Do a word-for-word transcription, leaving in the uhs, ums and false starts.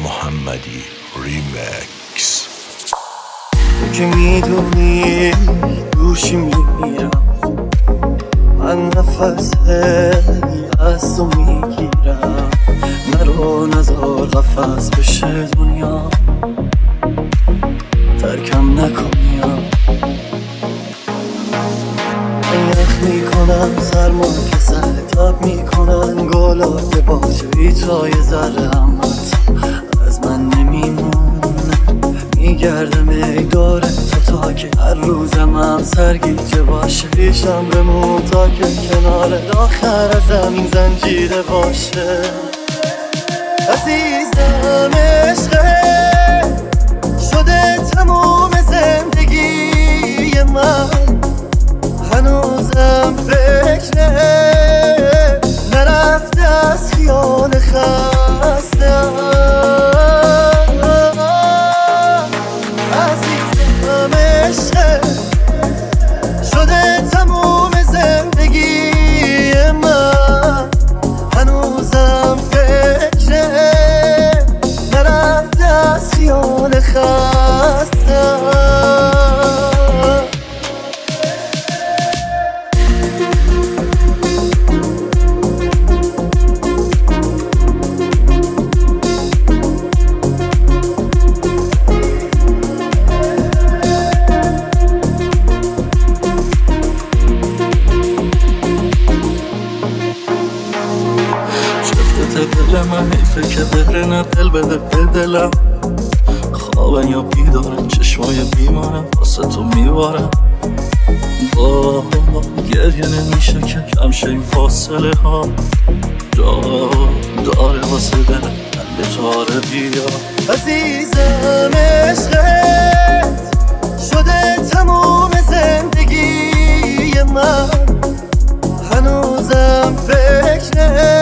محمدی ریمکس. تو که میدونی دوشی میمیرم، من نفس از تو میگیرم، نرو نزار قفص بشه دنیا، ترکم نکنیم. یخ میکنم سرما که سر تاب میکنن گلا که باشه بی تا یه ذره همت از من نمیمونه. میگردم ای داره تو تا که هر روزم هم سرگیجه باشه، پیشم بمون تا که کنار آخر زمین زنجیره باشه. عزیزم عشقه شده تموم زندگی من، هنوزم فکره نرفته از خیال خستم. عزیزم عشقه شده تموم زندگی من، هنوزم فکره نرفته از خیال خستم. دل من حیفه که بهره نه دل بده به دلم، خوابن یا بیدارن چشمای بیمارم واسه تو میبارم. با گریه نمیشه که کم شه این فاصله ها، جا داره واسه دلم قلب تاره بیا. عزیزم عشقت شده تموم زندگی من، هنوزم فکره